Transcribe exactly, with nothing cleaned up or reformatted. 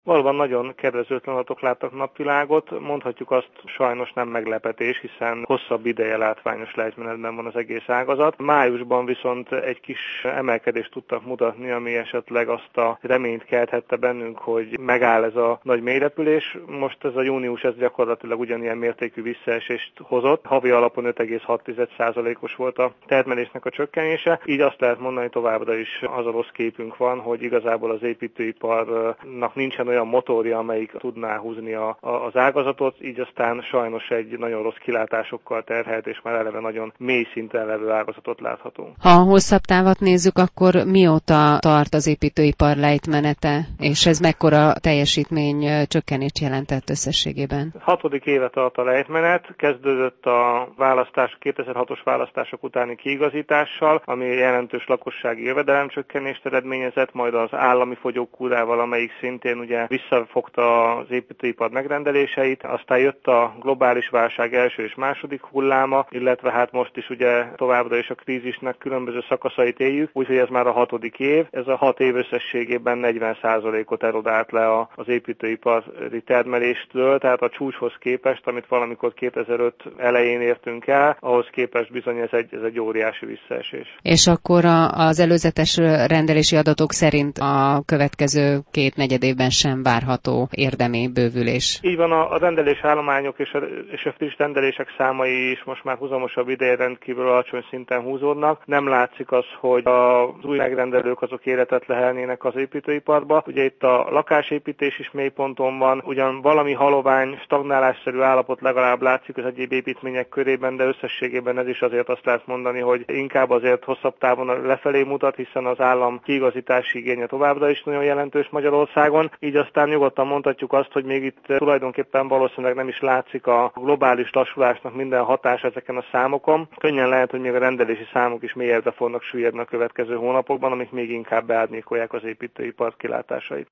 Valóban nagyon kedvezőtlen adatok láttak napvilágot, mondhatjuk azt, sajnos nem meglepetés, hiszen hosszabb ideje látványos lejtmenetben van az egész ágazat. Májusban viszont egy kis emelkedést tudtak mutatni, ami esetleg azt a reményt kelthette bennünk, hogy megáll ez a nagy mélyrepülés. Most ez a június ez gyakorlatilag ugyanilyen mértékű visszaesést hozott. Havi alapon öt egész hat százalékos volt a termelésnek a csökkenése. Így azt lehet mondani, továbbra is az a rossz képünk van, hogy igazából az építőiparnak nincsen olyan motorja, amelyik tudná húzni a, a, az ágazatot, így aztán sajnos egy nagyon rossz kilátásokkal terhelt és már eleve nagyon mély szinten levő ágazatot láthatunk. Ha a hosszabb távot nézzük, akkor mióta tart az építőipar lejtmenete, és ez mekkora teljesítmény csökkenést jelentett összességében? Hatodik éve tart a lejtmenet, kezdődött a választás, kétezer-hatos választások utáni kiigazítással, ami jelentős lakossági jövedelemcsökkenést eredményezett, majd az állami fogyókúrával, amelyik szintén ugye visszafogta az építőipar megrendeléseit, aztán jött a globális válság első és második hulláma, illetve hát most is ugye továbbra is a krízisnek különböző szakaszait éljük, úgyhogy ez már a hatodik év. Ez a hat év összességében negyven százalékot erodált le az építőipari termeléstől, tehát a csúcshoz képest, amit valamikor kétezer-öt elején értünk el, ahhoz képest bizony ez egy, ez egy óriási visszaesés. És akkor a, az előzetes rendelési adatok szerint a következő két negyed évben sem várható érdemi bővülés. Így van, a, a rendelésállományok és a, és a friss rendelések számai is most már huzamosabb ideje rendkívül alacsony szinten húzódnak. Nem látszik az, hogy az új megrendelők azok életet lehelnének az építőiparba. Ugye itt a lakásépítés is mélyponton van, ugyan valami halovány, stagnálásszerű állapot legalább látszik az egyéb építmények körében, de összességében ez is azért azt lehet mondani, hogy inkább azért hosszabb távon lefelé mutat, hiszen az állam kiigazítási igénye továbbra is nagyon jelentős Magyarországon. Így aztán nyugodtan mondhatjuk azt, hogy még itt tulajdonképpen valószínűleg nem is látszik a globális lassulásnak minden hatás ezeken a számokon. Könnyen lehet, hogy még a rendelési számok is mélyebbre fognak süllyedni a következő hónapokban, amik még inkább beárnyékolják az építőipar kilátásait.